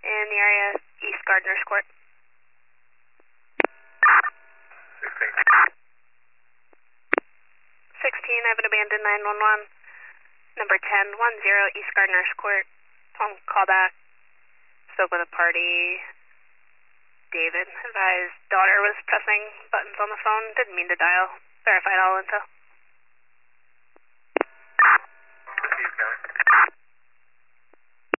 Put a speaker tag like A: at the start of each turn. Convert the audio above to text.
A: in the area, East Gardeners Court. 16, I have an abandoned 911. Number 1010 East Gardeners Court. Home callback. Spoke with a party. David advised daughter was pressing buttons on the phone. Didn't mean to dial. Verified all info.